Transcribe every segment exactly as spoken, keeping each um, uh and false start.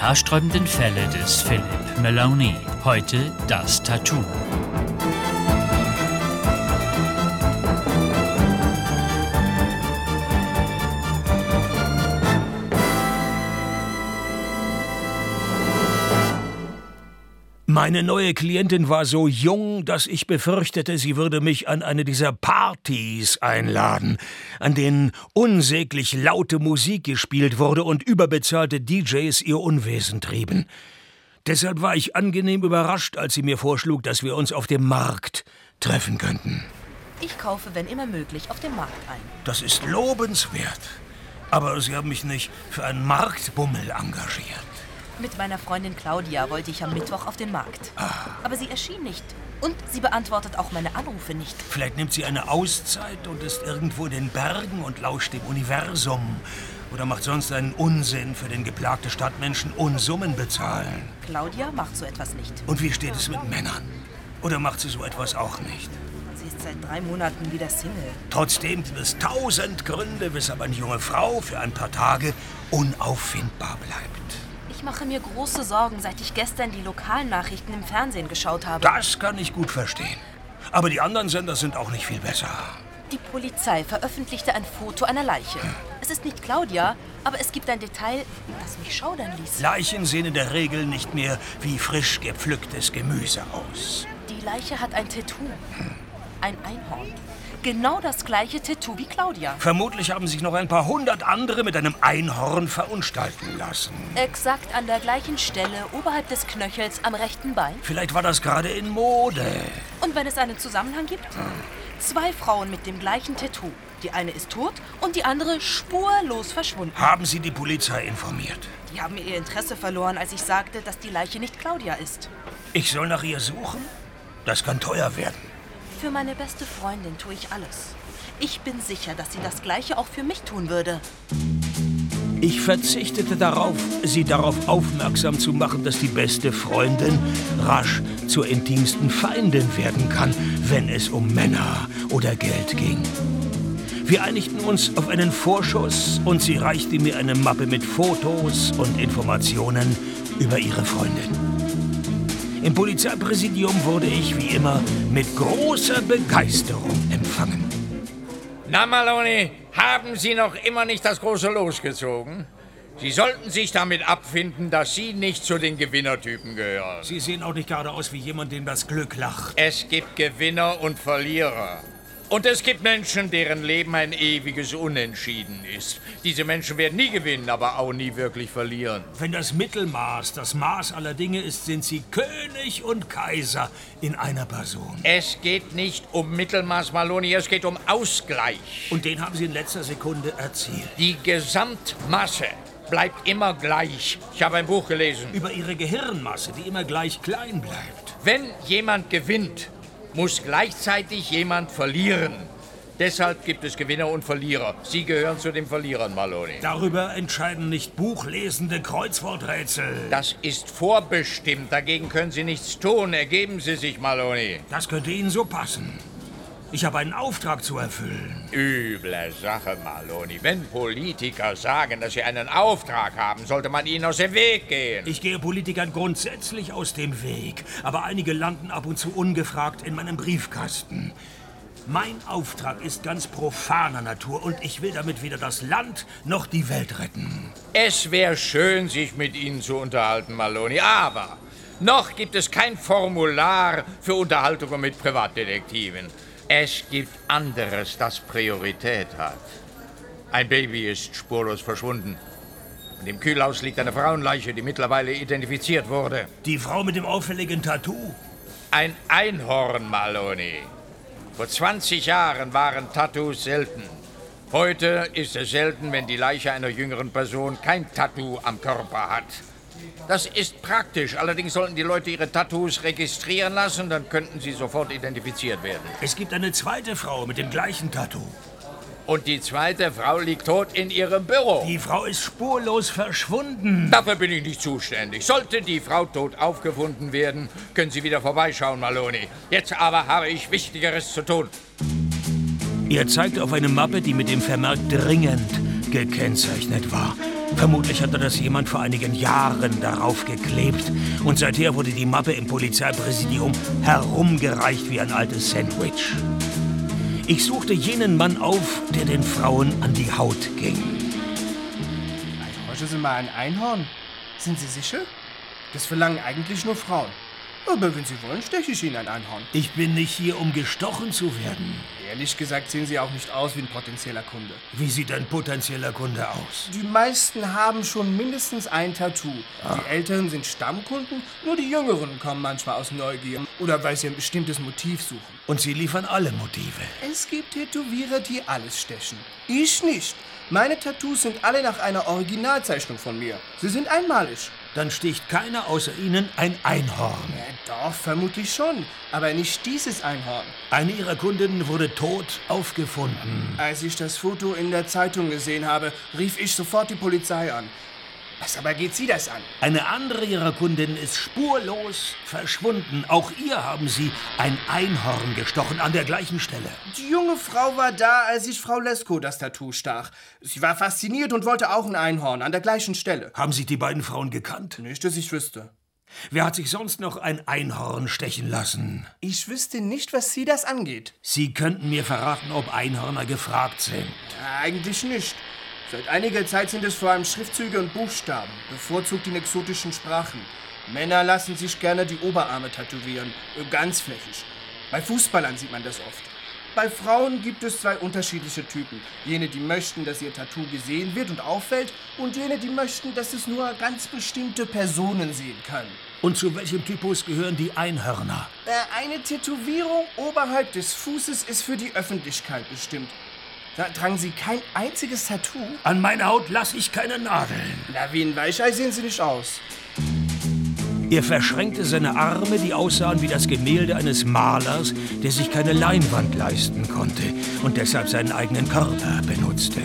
haarsträubenden Fälle des Philippe Maloney. Heute das Tattoo. Meine neue Klientin war so jung, dass ich befürchtete, sie würde mich an eine dieser Partys einladen, an denen unsäglich laute Musik gespielt wurde und überbezahlte D Js ihr Unwesen trieben. Deshalb war ich angenehm überrascht, als sie mir vorschlug, dass wir uns auf dem Markt treffen könnten. Ich kaufe, wenn immer möglich, auf dem Markt ein. Das ist lobenswert. Aber Sie haben mich nicht für einen Marktbummel engagiert. Mit meiner Freundin Claudia wollte ich am Mittwoch auf den Markt. Ah. Aber sie erschien nicht. Und sie beantwortet auch meine Anrufe nicht. Vielleicht nimmt sie eine Auszeit und ist irgendwo in den Bergen und lauscht dem Universum. Oder macht sonst einen Unsinn, für den geplagte Stadtmenschen Unsummen bezahlen. Claudia macht so etwas nicht. Und wie steht es mit Männern? Oder macht sie so etwas auch nicht? Sie ist seit drei Monaten wieder Single. Trotzdem gibt es tausend Gründe, weshalb eine junge Frau für ein paar Tage unauffindbar bleibt. Ich mache mir große Sorgen, seit ich gestern die Lokalnachrichten im Fernsehen geschaut habe. Das kann ich gut verstehen. Aber die anderen Sender sind auch nicht viel besser. Die Polizei veröffentlichte ein Foto einer Leiche. Hm. Es ist nicht Claudia, aber es gibt ein Detail, das mich schaudern ließ. Leichen sehen in der Regel nicht mehr wie frisch gepflücktes Gemüse aus. Die Leiche hat ein Tattoo. Hm. Ein Einhorn. Genau das gleiche Tattoo wie Claudia. Vermutlich haben sich noch ein paar hundert andere mit einem Einhorn verunstalten lassen. Exakt an der gleichen Stelle, oberhalb des Knöchels am rechten Bein. Vielleicht war das gerade in Mode. Und wenn es einen Zusammenhang gibt? Hm. Zwei Frauen mit dem gleichen Tattoo. Die eine ist tot und die andere spurlos verschwunden. Haben Sie die Polizei informiert? Die haben ihr Interesse verloren, als ich sagte, dass die Leiche nicht Claudia ist. Ich soll nach ihr suchen? Das kann teuer werden. Für meine beste Freundin tue ich alles. Ich bin sicher, dass sie das Gleiche auch für mich tun würde. Ich verzichtete darauf, sie darauf aufmerksam zu machen, dass die beste Freundin rasch zur intimsten Feindin werden kann, wenn es um Männer oder Geld ging. Wir einigten uns auf einen Vorschuss und sie reichte mir eine Mappe mit Fotos und Informationen über ihre Freundin. Im Polizeipräsidium wurde ich, wie immer, mit großer Begeisterung empfangen. Na, Maloney, haben Sie noch immer nicht das große Los gezogen? Sie sollten sich damit abfinden, dass Sie nicht zu den Gewinnertypen gehören. Sie sehen auch nicht gerade aus wie jemand, dem das Glück lacht. Es gibt Gewinner und Verlierer. Und es gibt Menschen, deren Leben ein ewiges Unentschieden ist. Diese Menschen werden nie gewinnen, aber auch nie wirklich verlieren. Wenn das Mittelmaß das Maß aller Dinge ist, sind Sie König und Kaiser in einer Person. Es geht nicht um Mittelmaß, Maloney, es geht um Ausgleich. Und den haben Sie in letzter Sekunde erzielt. Die Gesamtmasse bleibt immer gleich. Ich habe ein Buch gelesen. Über Ihre Gehirnmasse, die immer gleich klein bleibt. Wenn jemand gewinnt, muss gleichzeitig jemand verlieren. Deshalb gibt es Gewinner und Verlierer. Sie gehören zu den Verlierern, Maloney. Darüber entscheiden nicht buchlesende Kreuzworträtsel. Das ist vorbestimmt. Dagegen können Sie nichts tun. Ergeben Sie sich, Maloney. Das könnte Ihnen so passen. Ich habe einen Auftrag zu erfüllen. Üble Sache, Maloney. Wenn Politiker sagen, dass sie einen Auftrag haben, sollte man ihnen aus dem Weg gehen. Ich gehe Politikern grundsätzlich aus dem Weg. Aber einige landen ab und zu ungefragt in meinem Briefkasten. Mein Auftrag ist ganz profaner Natur und ich will damit weder das Land noch die Welt retten. Es wäre schön, sich mit Ihnen zu unterhalten, Maloney, aber noch gibt es kein Formular für Unterhaltungen mit Privatdetektiven. Es gibt anderes, das Priorität hat. Ein Baby ist spurlos verschwunden. In dem Kühlhaus liegt eine Frauenleiche, die mittlerweile identifiziert wurde. Die Frau mit dem auffälligen Tattoo? Ein Einhorn, Maloney. Vor zwanzig Jahren waren Tattoos selten. Heute ist es selten, wenn die Leiche einer jüngeren Person kein Tattoo am Körper hat. Das ist praktisch. Allerdings sollten die Leute ihre Tattoos registrieren lassen, dann könnten sie sofort identifiziert werden. Es gibt eine zweite Frau mit dem gleichen Tattoo. Und die zweite Frau liegt tot in ihrem Büro. Die Frau ist spurlos verschwunden. Dafür bin ich nicht zuständig. Sollte die Frau tot aufgefunden werden, können Sie wieder vorbeischauen, Maloney. Jetzt aber habe ich Wichtigeres zu tun. Er zeigte auf eine Mappe, die mit dem Vermerk dringend gekennzeichnet war. Vermutlich hatte das jemand vor einigen Jahren darauf geklebt. Und seither wurde die Mappe im Polizeipräsidium herumgereicht wie ein altes Sandwich. Ich suchte jenen Mann auf, der den Frauen an die Haut ging. Heute sind wir ein Einhorn. Sind Sie sicher? Das verlangen eigentlich nur Frauen. Aber wenn Sie wollen, steche ich Ihnen ein Einhorn. Ich bin nicht hier, um gestochen zu werden. Ehrlich gesagt sehen Sie auch nicht aus wie ein potenzieller Kunde. Wie sieht ein potenzieller Kunde aus? Die meisten haben schon mindestens ein Tattoo. Ah. Die Älteren sind Stammkunden, nur die Jüngeren kommen manchmal aus Neugier oder weil sie ein bestimmtes Motiv suchen. Und Sie liefern alle Motive? Es gibt Tätowierer, die alles stechen. Ich nicht. Meine Tattoos sind alle nach einer Originalzeichnung von mir. Sie sind einmalig. Dann sticht keiner außer Ihnen ein Einhorn. Ja, doch, vermutlich schon. Aber nicht dieses Einhorn. Eine Ihrer Kundinnen wurde tot aufgefunden. Als ich das Foto in der Zeitung gesehen habe, rief ich sofort die Polizei an. Was aber geht Sie das an? Eine andere Ihrer Kundinnen ist spurlos verschwunden. Auch ihr haben Sie ein Einhorn gestochen, an der gleichen Stelle. Die junge Frau war da, als ich Frau Lesko das Tattoo stach. Sie war fasziniert und wollte auch ein Einhorn, an der gleichen Stelle. Haben Sie die beiden Frauen gekannt? Nicht, dass ich wüsste. Wer hat sich sonst noch ein Einhorn stechen lassen? Ich wüsste nicht, was Sie das angeht. Sie könnten mir verraten, ob Einhörner gefragt sind. Ja, eigentlich nicht. Seit einiger Zeit sind es vor allem Schriftzüge und Buchstaben, bevorzugt in exotischen Sprachen. Männer lassen sich gerne die Oberarme tätowieren, ganzflächig. Bei Fußballern sieht man das oft. Bei Frauen gibt es zwei unterschiedliche Typen. Jene, die möchten, dass ihr Tattoo gesehen wird und auffällt, und jene, die möchten, dass es nur ganz bestimmte Personen sehen können. Und zu welchem Typus gehören die Einhörner? Eine Tätowierung oberhalb des Fußes ist für die Öffentlichkeit bestimmt. Da tragen Sie kein einziges Tattoo? An meiner Haut lasse ich keine Nadeln. Na, wie ein Weichei sehen Sie nicht aus. Er verschränkte seine Arme, die aussahen wie das Gemälde eines Malers, der sich keine Leinwand leisten konnte und deshalb seinen eigenen Körper benutzte.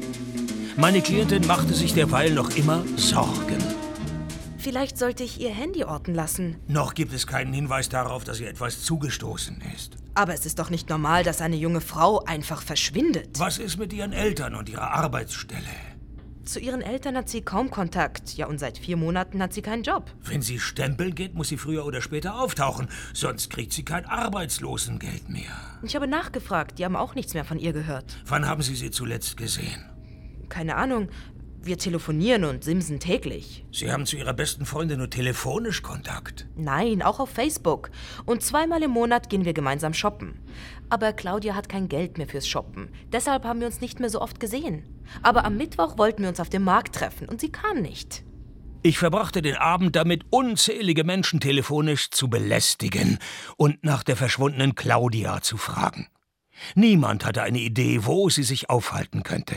Meine Klientin machte sich derweil noch immer Sorgen. Vielleicht sollte ich ihr Handy orten lassen. Noch gibt es keinen Hinweis darauf, dass ihr etwas zugestoßen ist. Aber es ist doch nicht normal, dass eine junge Frau einfach verschwindet. Was ist mit ihren Eltern und ihrer Arbeitsstelle? Zu ihren Eltern hat sie kaum Kontakt. Ja, und seit vier Monaten hat sie keinen Job. Wenn sie stempeln geht, muss sie früher oder später auftauchen. Sonst kriegt sie kein Arbeitslosengeld mehr. Ich habe nachgefragt. Die haben auch nichts mehr von ihr gehört. Wann haben Sie sie zuletzt gesehen? Keine Ahnung. Wir telefonieren und simsen täglich. Sie haben zu Ihrer besten Freundin nur telefonisch Kontakt? Nein, auch auf Facebook. Und zweimal im Monat gehen wir gemeinsam shoppen. Aber Claudia hat kein Geld mehr fürs Shoppen. Deshalb haben wir uns nicht mehr so oft gesehen. Aber am Mittwoch wollten wir uns auf dem Markt treffen und sie kam nicht. Ich verbrachte den Abend damit, unzählige Menschen telefonisch zu belästigen und nach der verschwundenen Claudia zu fragen. Niemand hatte eine Idee, wo sie sich aufhalten könnte.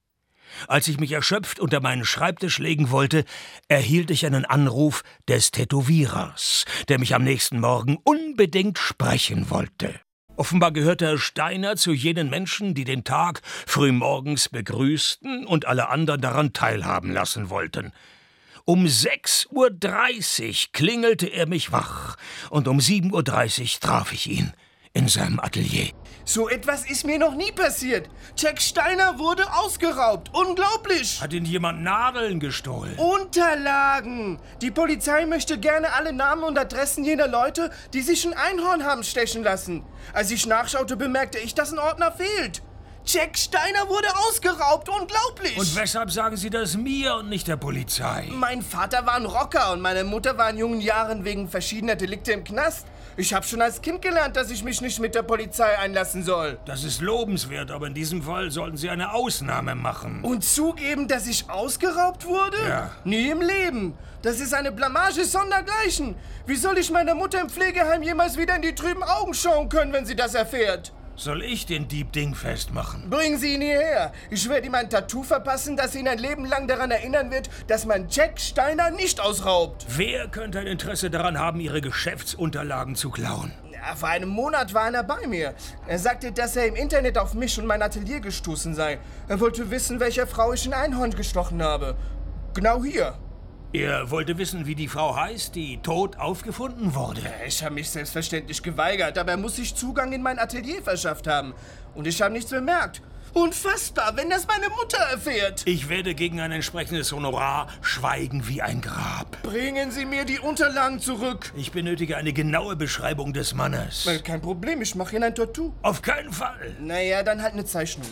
Als ich mich erschöpft unter meinen Schreibtisch legen wollte, erhielt ich einen Anruf des Tätowierers, der mich am nächsten Morgen unbedingt sprechen wollte. Offenbar gehörte Herr Steiner zu jenen Menschen, die den Tag frühmorgens begrüßten und alle anderen daran teilhaben lassen wollten. Um sechs Uhr dreißig klingelte er mich wach und um sieben Uhr dreißig traf ich ihn in seinem Atelier. So etwas ist mir noch nie passiert. Jack Steiner wurde ausgeraubt. Unglaublich. Hat Ihnen jemand Nadeln gestohlen? Unterlagen. Die Polizei möchte gerne alle Namen und Adressen jener Leute, die sich ein Einhorn haben stechen lassen. Als ich nachschaute, bemerkte ich, dass ein Ordner fehlt. Jack Steiner wurde ausgeraubt. Unglaublich. Und weshalb sagen Sie das mir und nicht der Polizei? Mein Vater war ein Rocker und meine Mutter war in jungen Jahren wegen verschiedener Delikte im Knast. Ich habe schon als Kind gelernt, dass ich mich nicht mit der Polizei einlassen soll. Das ist lobenswert, aber in diesem Fall sollten Sie eine Ausnahme machen. Und zugeben, dass ich ausgeraubt wurde? Ja. Nie im Leben. Das ist eine Blamage sondergleichen. Wie soll ich meiner Mutter im Pflegeheim jemals wieder in die trüben Augen schauen können, wenn sie das erfährt? Soll ich den Dieb dingfest machen? Bringen Sie ihn hierher. Ich werde ihm ein Tattoo verpassen, das ihn ein Leben lang daran erinnern wird, dass man Jack Steiner nicht ausraubt. Wer könnte ein Interesse daran haben, Ihre Geschäftsunterlagen zu klauen? Ja, vor einem Monat war einer bei mir. Er sagte, dass er im Internet auf mich und mein Atelier gestoßen sei. Er wollte wissen, welcher Frau ich ein Einhorn gestochen habe. Genau hier. Er wollte wissen, wie die Frau heißt, die tot aufgefunden wurde. Ich habe mich selbstverständlich geweigert, aber er muss sich Zugang in mein Atelier verschafft haben. Und ich habe nichts bemerkt. Unfassbar, wenn das meine Mutter erfährt. Ich werde gegen ein entsprechendes Honorar schweigen wie ein Grab. Bringen Sie mir die Unterlagen zurück. Ich benötige eine genaue Beschreibung des Mannes. Äh, Kein Problem, ich mache Ihnen ein Tattoo. Auf keinen Fall. Naja, dann halt eine Zeichnung.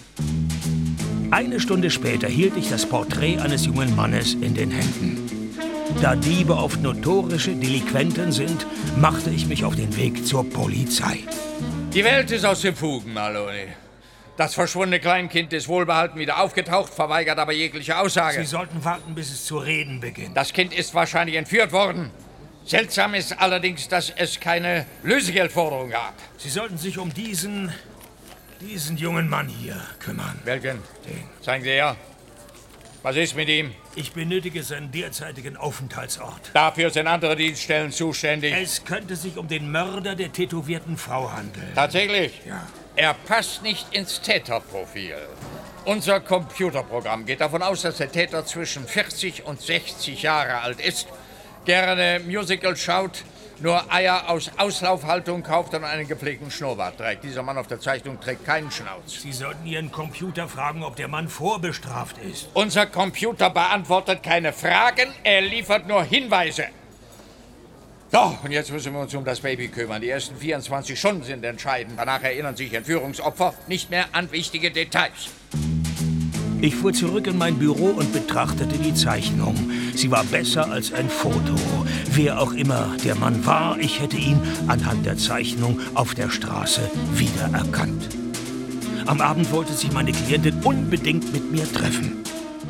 Eine Stunde später hielt ich das Porträt eines jungen Mannes in den Händen. Da Diebe oft notorische Delinquenten sind, machte ich mich auf den Weg zur Polizei. Die Welt ist aus den Fugen, Maloney. Das verschwundene Kleinkind ist wohlbehalten wieder aufgetaucht, verweigert aber jegliche Aussage. Sie sollten warten, bis es zu reden beginnt. Das Kind ist wahrscheinlich entführt worden. Seltsam ist allerdings, dass es keine Lösegeldforderung gab. Sie sollten sich um diesen, diesen jungen Mann hier kümmern. Welchen? Den. Zeigen Sie her. Was ist mit ihm? Ich benötige seinen derzeitigen Aufenthaltsort. Dafür sind andere Dienststellen zuständig. Es könnte sich um den Mörder der tätowierten Frau handeln. Tatsächlich? Ja. Er passt nicht ins Täterprofil. Unser Computerprogramm geht davon aus, dass der Täter zwischen vierzig und sechzig Jahre alt ist, gerne Musicals schaut, nur Eier aus Auslaufhaltung kauft und einen gepflegten Schnurrbart trägt. Dieser Mann auf der Zeichnung trägt keinen Schnauz. Sie sollten Ihren Computer fragen, ob der Mann vorbestraft ist. Unser Computer beantwortet keine Fragen, er liefert nur Hinweise. So, und jetzt müssen wir uns um das Baby kümmern. Die ersten vierundzwanzig Stunden sind entscheidend. Danach erinnern sich Entführungsopfer nicht mehr an wichtige Details. Ich fuhr zurück in mein Büro und betrachtete die Zeichnung. Sie war besser als ein Foto. Wer auch immer der Mann war, ich hätte ihn anhand der Zeichnung auf der Straße wiedererkannt. Am Abend wollte sich meine Klientin unbedingt mit mir treffen.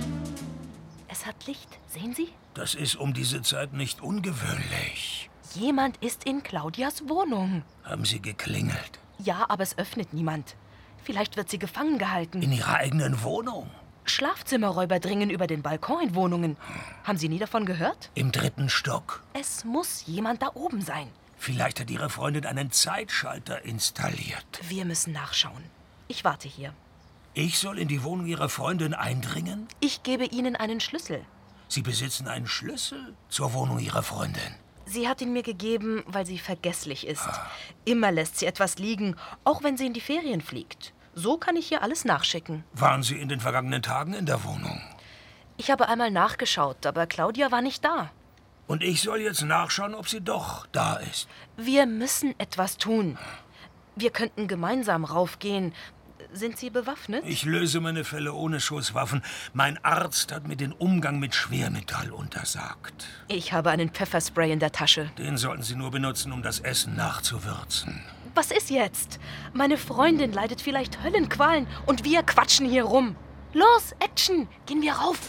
Es hat Licht, sehen Sie? Das ist um diese Zeit nicht ungewöhnlich. Jemand ist in Claudias Wohnung. Haben Sie geklingelt? Ja, aber es öffnet niemand. Vielleicht wird sie gefangen gehalten. In Ihrer eigenen Wohnung? Schlafzimmerräuber dringen über den Balkon in Wohnungen. Haben Sie nie davon gehört? Im dritten Stock. Es muss jemand da oben sein. Vielleicht hat Ihre Freundin einen Zeitschalter installiert. Wir müssen nachschauen. Ich warte hier. Ich soll in die Wohnung Ihrer Freundin eindringen? Ich gebe Ihnen einen Schlüssel. Sie besitzen einen Schlüssel zur Wohnung Ihrer Freundin. Sie hat ihn mir gegeben, weil sie vergesslich ist. Immer lässt sie etwas liegen, auch wenn sie in die Ferien fliegt. So kann ich ihr alles nachschicken. Waren Sie in den vergangenen Tagen in der Wohnung? Ich habe einmal nachgeschaut, aber Claudia war nicht da. Und ich soll jetzt nachschauen, ob sie doch da ist. Wir müssen etwas tun. Wir könnten gemeinsam raufgehen. Sind Sie bewaffnet? Ich löse meine Fälle ohne Schusswaffen. Mein Arzt hat mir den Umgang mit Schwermetall untersagt. Ich habe einen Pfefferspray in der Tasche. Den sollten Sie nur benutzen, um das Essen nachzuwürzen. Was ist jetzt? Meine Freundin leidet vielleicht Höllenqualen und wir quatschen hier rum. Los, Action! Gehen wir rauf!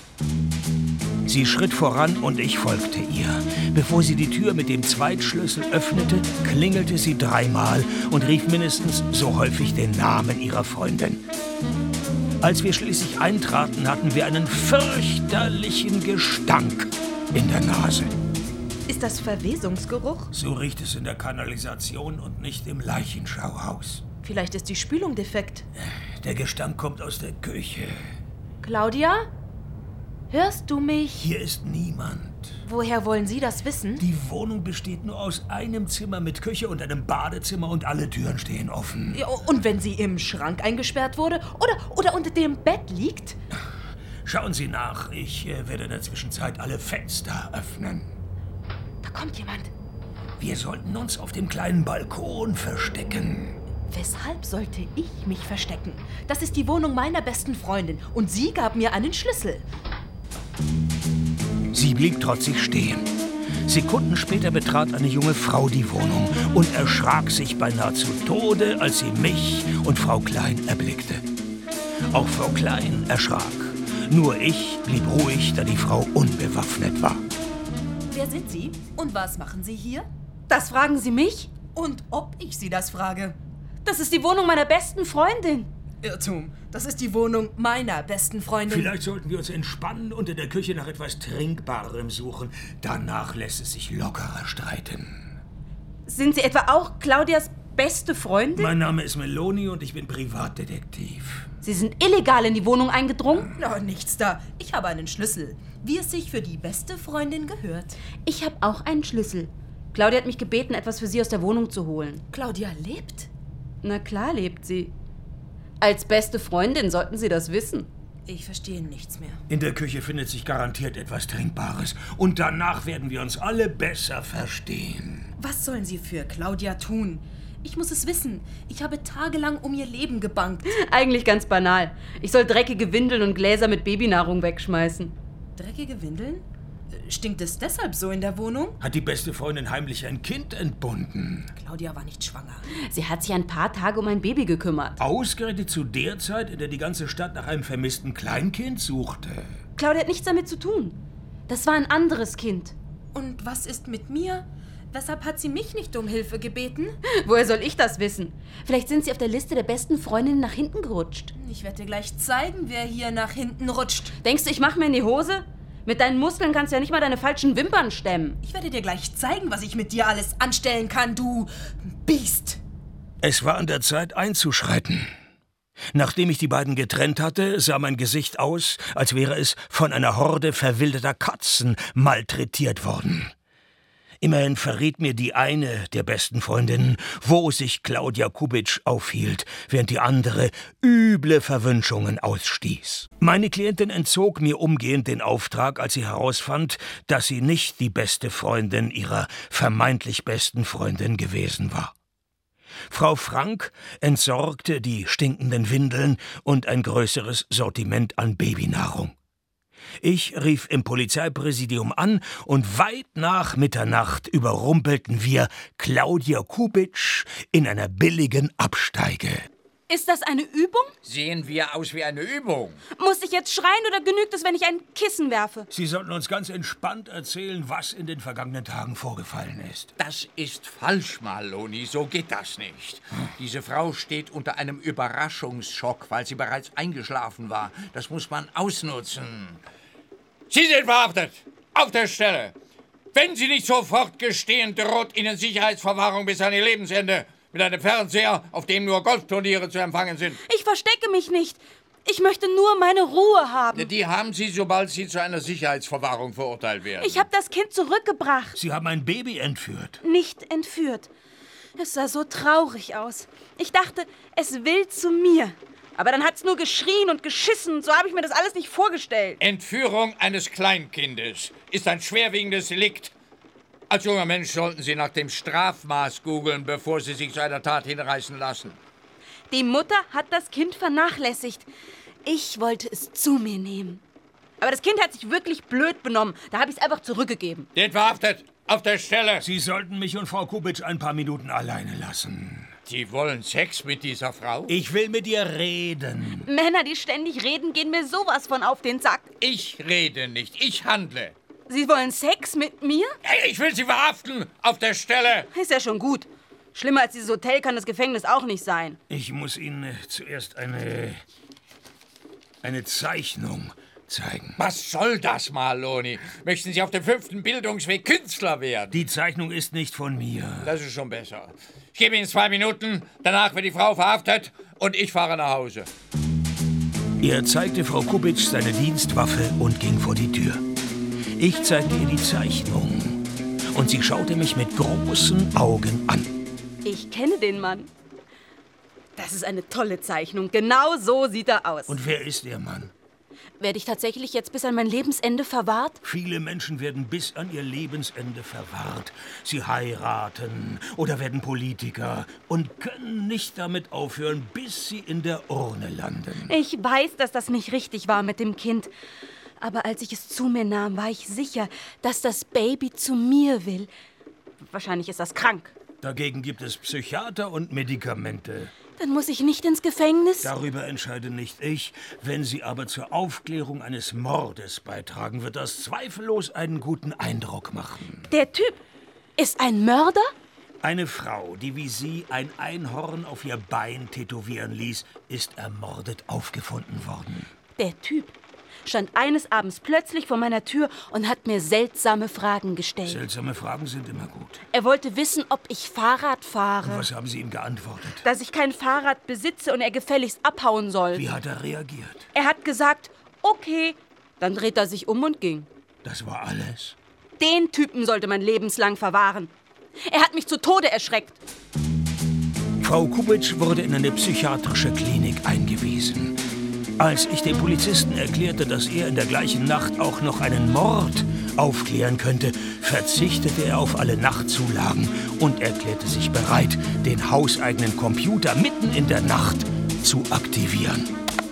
Sie schritt voran und ich folgte ihr. Bevor sie die Tür mit dem Zweitschlüssel öffnete, klingelte sie dreimal und rief mindestens so häufig den Namen ihrer Freundin. Als wir schließlich eintraten, hatten wir einen fürchterlichen Gestank in der Nase. Ist das Verwesungsgeruch? So riecht es in der Kanalisation und nicht im Leichenschauhaus. Vielleicht ist die Spülung defekt. Der Gestank kommt aus der Küche. Claudia? Hörst du mich? Hier ist niemand. Woher wollen Sie das wissen? Die Wohnung besteht nur aus einem Zimmer mit Küche und einem Badezimmer und alle Türen stehen offen. Ja, und wenn sie im Schrank eingesperrt wurde oder, oder unter dem Bett liegt? Schauen Sie nach. Ich äh, werde in der Zwischenzeit alle Fenster öffnen. Da kommt jemand. Wir sollten uns auf dem kleinen Balkon verstecken. Weshalb sollte ich mich verstecken? Das ist die Wohnung meiner besten Freundin und sie gab mir einen Schlüssel. Sie blieb trotzig stehen. Sekunden später betrat eine junge Frau die Wohnung und erschrak sich beinahe zu Tode, als sie mich und Frau Klein erblickte. Auch Frau Klein erschrak. Nur ich blieb ruhig, da die Frau unbewaffnet war. Wer sind Sie und was machen Sie hier? Das fragen Sie mich? Und ob ich Sie das frage? Das ist die Wohnung meiner besten Freundin. Irrtum. Das ist die Wohnung meiner besten Freundin. Vielleicht sollten wir uns entspannen und in der Küche nach etwas Trinkbarem suchen. Danach lässt es sich lockerer streiten. Sind Sie etwa auch Claudias beste Freundin? Mein Name ist Meloni und ich bin Privatdetektiv. Sie sind illegal in die Wohnung eingedrungen? Na, nichts da. Ich habe einen Schlüssel, wie es sich für die beste Freundin gehört. Ich habe auch einen Schlüssel. Claudia hat mich gebeten, etwas für Sie aus der Wohnung zu holen. Claudia lebt? Na klar lebt sie. Als beste Freundin sollten Sie das wissen. Ich verstehe nichts mehr. In der Küche findet sich garantiert etwas Trinkbares. Und danach werden wir uns alle besser verstehen. Was sollen Sie für Claudia tun? Ich muss es wissen. Ich habe tagelang um ihr Leben gebangt. Eigentlich ganz banal. Ich soll dreckige Windeln und Gläser mit Babynahrung wegschmeißen. Dreckige Windeln? Stinkt es deshalb so in der Wohnung? Hat die beste Freundin heimlich ein Kind entbunden? Claudia war nicht schwanger. Sie hat sich ein paar Tage um ein Baby gekümmert. Ausgerechnet zu der Zeit, in der die ganze Stadt nach einem vermissten Kleinkind suchte. Claudia hat nichts damit zu tun. Das war ein anderes Kind. Und was ist mit mir? Weshalb hat sie mich nicht um Hilfe gebeten? Woher soll ich das wissen? Vielleicht sind Sie auf der Liste der besten Freundinnen nach hinten gerutscht. Ich werde dir gleich zeigen, wer hier nach hinten rutscht. Denkst du, ich mache mir in die Hose? Mit deinen Muskeln kannst du ja nicht mal deine falschen Wimpern stemmen. Ich werde dir gleich zeigen, was ich mit dir alles anstellen kann, du Biest. Es war an der Zeit einzuschreiten. Nachdem ich die beiden getrennt hatte, sah mein Gesicht aus, als wäre es von einer Horde verwilderter Katzen malträtiert worden. Immerhin verriet mir die eine der besten Freundinnen, wo sich Claudia Kubitsch aufhielt, während die andere üble Verwünschungen ausstieß. Meine Klientin entzog mir umgehend den Auftrag, als sie herausfand, dass sie nicht die beste Freundin ihrer vermeintlich besten Freundin gewesen war. Frau Frank entsorgte die stinkenden Windeln und ein größeres Sortiment an Babynahrung. Ich rief im Polizeipräsidium an und weit nach Mitternacht überrumpelten wir Claudia Kubitsch in einer billigen Absteige. Ist das eine Übung? Sehen wir aus wie eine Übung? Muss ich jetzt schreien oder genügt es, wenn ich ein Kissen werfe? Sie sollten uns ganz entspannt erzählen, was in den vergangenen Tagen vorgefallen ist. Das ist falsch, Maloney. So geht das nicht. Diese Frau steht unter einem Überraschungsschock, weil sie bereits eingeschlafen war. Das muss man ausnutzen. Sie sind verhaftet! Auf der Stelle! Wenn Sie nicht sofort gestehen, droht Ihnen Sicherheitsverwahrung bis an Ihr Lebensende. Mit einem Fernseher, auf dem nur Golfturniere zu empfangen sind. Ich verstecke mich nicht. Ich möchte nur meine Ruhe haben. Die haben Sie, sobald Sie zu einer Sicherheitsverwahrung verurteilt werden. Ich habe das Kind zurückgebracht. Sie haben ein Baby entführt. Nicht entführt. Es sah so traurig aus. Ich dachte, es will zu mir. Aber dann hat es nur geschrien und geschissen. So habe ich mir das alles nicht vorgestellt. Entführung eines Kleinkindes ist ein schwerwiegendes Delikt. Als junger Mensch sollten Sie nach dem Strafmaß googeln, bevor Sie sich zu einer Tat hinreißen lassen. Die Mutter hat das Kind vernachlässigt. Ich wollte es zu mir nehmen. Aber das Kind hat sich wirklich blöd benommen. Da habe ich es einfach zurückgegeben. Den verhaftet! Auf der Stelle! Sie sollten mich und Frau Kubitsch ein paar Minuten alleine lassen. Sie wollen Sex mit dieser Frau? Ich will mit ihr reden. Männer, die ständig reden, gehen mir sowas von auf den Sack. Ich rede nicht, ich handle. Sie wollen Sex mit mir? Hey, ich will Sie verhaften! Auf der Stelle! Ist ja schon gut. Schlimmer als dieses Hotel kann das Gefängnis auch nicht sein. Ich muss Ihnen äh, zuerst eine... eine Zeichnung zeigen. Was soll das, Maloney? Möchten Sie auf dem fünften Bildungsweg Künstler werden? Die Zeichnung ist nicht von mir. Das ist schon besser. Ich gebe Ihnen zwei Minuten, danach wird die Frau verhaftet und ich fahre nach Hause. Er zeigte Frau Kubitsch seine Dienstwaffe und ging vor die Tür. Ich zeigte ihr die Zeichnung und sie schaute mich mit großen Augen an. Ich kenne den Mann. Das ist eine tolle Zeichnung. Genau so sieht er aus. Und wer ist der Mann? Werde ich tatsächlich jetzt bis an mein Lebensende verwahrt? Viele Menschen werden bis an ihr Lebensende verwahrt. Sie heiraten oder werden Politiker und können nicht damit aufhören, bis sie in der Urne landen. Ich weiß, dass das nicht richtig war mit dem Kind. Aber als ich es zu mir nahm, war ich sicher, dass das Baby zu mir will. Wahrscheinlich ist das krank. Dagegen gibt es Psychiater und Medikamente. Dann muss ich nicht ins Gefängnis? Darüber entscheide nicht ich. Wenn Sie aber zur Aufklärung eines Mordes beitragen, wird das zweifellos einen guten Eindruck machen. Der Typ ist ein Mörder? Eine Frau, die wie Sie ein Einhorn auf ihr Bein tätowieren ließ, ist ermordet aufgefunden worden. Der Typ stand eines Abends plötzlich vor meiner Tür und hat mir seltsame Fragen gestellt. Seltsame Fragen sind immer gut. Er wollte wissen, ob ich Fahrrad fahre. Und was haben Sie ihm geantwortet? Dass ich kein Fahrrad besitze und er gefälligst abhauen soll. Wie hat er reagiert? Er hat gesagt, okay. Dann dreht er sich um und ging. Das war alles? Den Typen sollte man lebenslang verwahren. Er hat mich zu Tode erschreckt. Frau Kubitsch wurde in eine psychiatrische Klinik eingewiesen. Als ich dem Polizisten erklärte, dass er in der gleichen Nacht auch noch einen Mord aufklären könnte, verzichtete er auf alle Nachtzulagen und erklärte sich bereit, den hauseigenen Computer mitten in der Nacht zu aktivieren.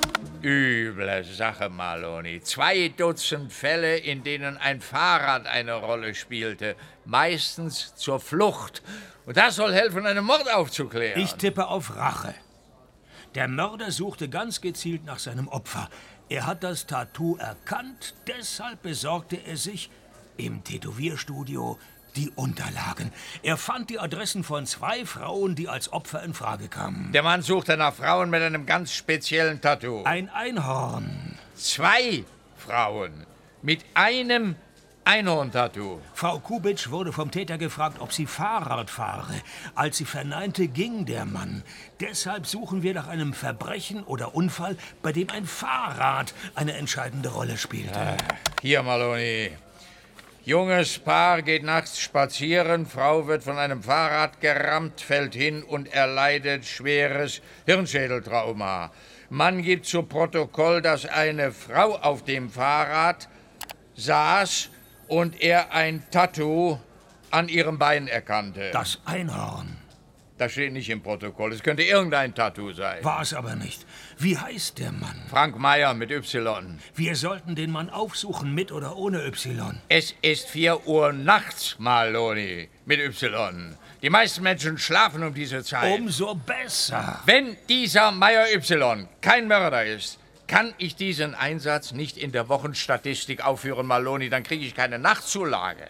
Üble Sache, Maloney. Zwei Dutzend Fälle, in denen ein Fahrrad eine Rolle spielte. Meistens zur Flucht. Und das soll helfen, einen Mord aufzuklären. Ich tippe auf Rache. Der Mörder suchte ganz gezielt nach seinem Opfer. Er hat das Tattoo erkannt, deshalb besorgte er sich im Tätowierstudio die Unterlagen. Er fand die Adressen von zwei Frauen, die als Opfer in Frage kamen. Der Mann suchte nach Frauen mit einem ganz speziellen Tattoo. Ein Einhorn. Zwei Frauen mit einem Einhorn-Tattoo. Frau Kubitsch wurde vom Täter gefragt, ob sie Fahrrad fahre. Als sie verneinte, ging der Mann. Deshalb suchen wir nach einem Verbrechen oder Unfall, bei dem ein Fahrrad eine entscheidende Rolle spielte. Ah, hier, Maloney. Junges Paar geht nachts spazieren, Frau wird von einem Fahrrad gerammt, fällt hin und erleidet schweres Hirnschädeltrauma. Mann gibt zu Protokoll, dass eine Frau auf dem Fahrrad saß und er ein Tattoo an ihrem Bein erkannte. Das Einhorn. Das steht nicht im Protokoll. Es könnte irgendein Tattoo sein. War es aber nicht. Wie heißt der Mann? Frank Meyer mit Y. Wir sollten den Mann aufsuchen, mit oder ohne Y. Es ist vier Uhr nachts, Maloney, mit Y. Die meisten Menschen schlafen um diese Zeit. Umso besser. Wenn dieser Meyer Y kein Mörder ist, kann ich diesen Einsatz nicht in der Wochenstatistik aufführen, Maloney, dann kriege ich keine Nachtzulage.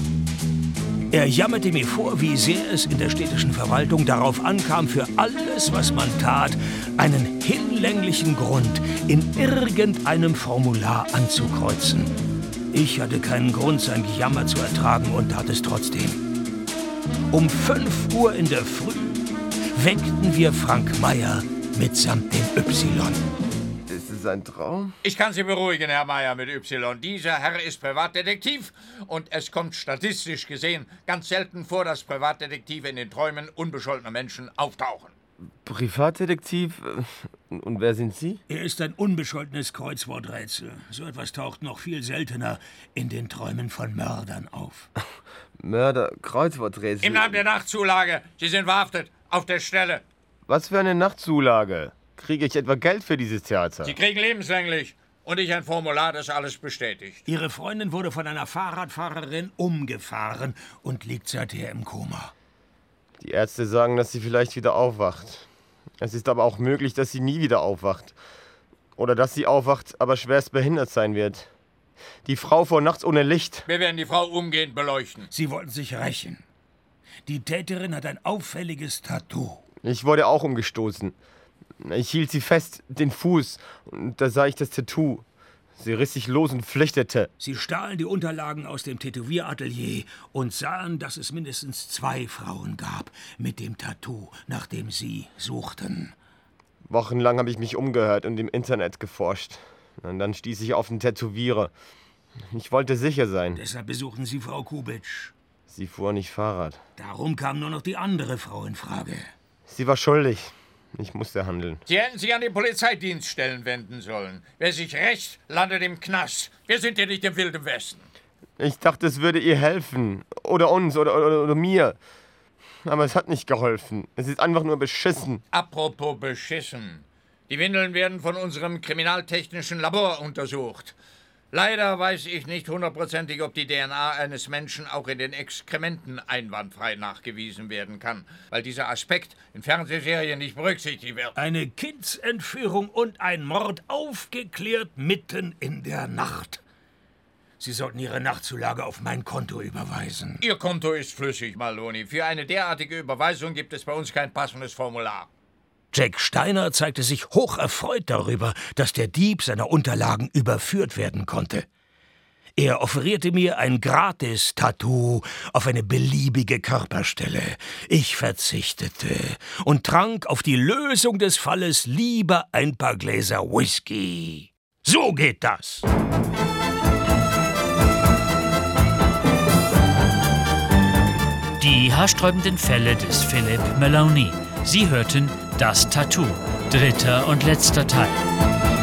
Er jammerte mir vor, wie sehr es in der städtischen Verwaltung darauf ankam, für alles, was man tat, einen hinlänglichen Grund in irgendeinem Formular anzukreuzen. Ich hatte keinen Grund, sein Gejammer zu ertragen und tat es trotzdem. Um fünf Uhr in der Früh weckten wir Frank Meyer mitsamt dem Y. Ist es ein Traum? Ich kann Sie beruhigen, Herr Meyer mit Y. Dieser Herr ist Privatdetektiv und es kommt statistisch gesehen ganz selten vor, dass Privatdetektive in den Träumen unbescholtener Menschen auftauchen. Privatdetektiv? Und wer sind Sie? Er ist ein unbescholtenes Kreuzworträtsel. So etwas taucht noch viel seltener in den Träumen von Mördern auf. Mörder, Kreuzworträtsel. Im Namen der Nachtzulage. Sie sind verhaftet. Auf der Stelle. Was für eine Nachtzulage? Kriege ich etwa Geld für dieses Theater? Sie kriegen lebenslänglich. Und ich ein Formular, das alles bestätigt. Ihre Freundin wurde von einer Fahrradfahrerin umgefahren und liegt seither im Koma. Die Ärzte sagen, dass sie vielleicht wieder aufwacht. Es ist aber auch möglich, dass sie nie wieder aufwacht. Oder dass sie aufwacht, aber schwerst behindert sein wird. Die Frau fuhr nachts ohne Licht. Wir werden die Frau umgehend beleuchten. Sie wollten sich rächen. Die Täterin hat ein auffälliges Tattoo. Ich wurde auch umgestoßen. Ich hielt sie fest, den Fuß, und da sah ich das Tattoo. Sie riss sich los und flüchtete. Sie stahlen die Unterlagen aus dem Tätowieratelier und sahen, dass es mindestens zwei Frauen gab mit dem Tattoo, nach dem sie suchten. Wochenlang habe ich mich umgehört und im Internet geforscht. Und dann stieß ich auf den Tätowierer. Ich wollte sicher sein. Deshalb besuchen Sie Frau Kubitsch. Sie fuhr nicht Fahrrad. Darum kam nur noch die andere Frau in Frage. Sie war schuldig. Ich musste handeln. Sie hätten sich an die Polizeidienststellen wenden sollen. Wer sich rächt, landet im Knast. Wir sind hier nicht im Wilden Westen. Ich dachte, es würde ihr helfen. Oder uns, oder, oder, oder mir. Aber es hat nicht geholfen. Es ist einfach nur beschissen. Apropos beschissen. Die Windeln werden von unserem kriminaltechnischen Labor untersucht. Leider weiß ich nicht hundertprozentig, ob die D N A eines Menschen auch in den Exkrementen einwandfrei nachgewiesen werden kann, weil dieser Aspekt in Fernsehserien nicht berücksichtigt wird. Eine Kindsentführung und ein Mord aufgeklärt mitten in der Nacht. Sie sollten Ihre Nachtzulage auf mein Konto überweisen. Ihr Konto ist flüssig, Maloney. Für eine derartige Überweisung gibt es bei uns kein passendes Formular. Jack Steiner zeigte sich hocherfreut darüber, dass der Dieb seiner Unterlagen überführt werden konnte. Er offerierte mir ein Gratis-Tattoo auf eine beliebige Körperstelle. Ich verzichtete und trank auf die Lösung des Falles lieber ein paar Gläser Whisky. So geht das. Die haarsträubenden Fälle des Philip Maloney. Sie hörten Das Tattoo, dritter und letzter Teil.